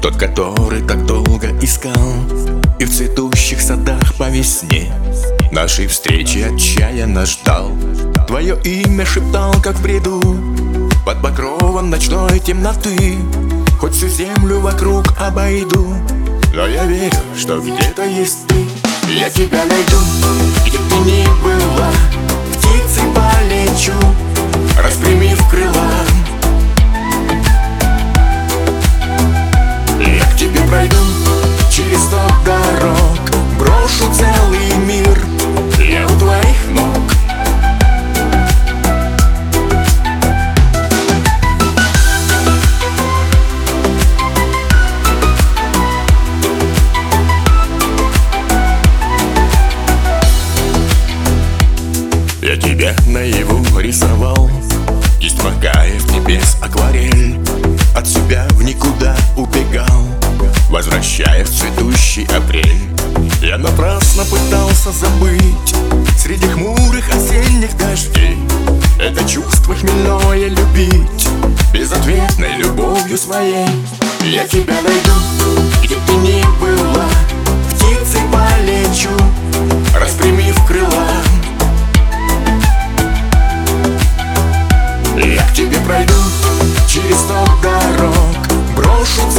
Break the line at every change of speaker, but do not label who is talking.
Тот, который так долго искал и в цветущих садах по весне нашей встречи отчаянно ждал. Твое имя шептал, как в бреду, под покровом ночной темноты. Хоть всю землю вокруг обойду, но я верю, что где-то есть ты. Я тебя найду, где бы ты ни была, птицей полечу, распрямив крыла. Я к тебе пройду через 100 дорог, брошу целый мир, я у твоих ног. Я тебя наяву рисовал, кисть Магаев, небес, акварель. От себя в никуда убегал, возвращая в цветущий апрель. Я напрасно пытался забыть среди хмурых осенних дождей это чувство хмельное любить безответной любовью своей. Я тебя найду, где бы ты ни была, птицей полечу, распрямив крыла. Я к тебе пройду через 100 дорог, брошу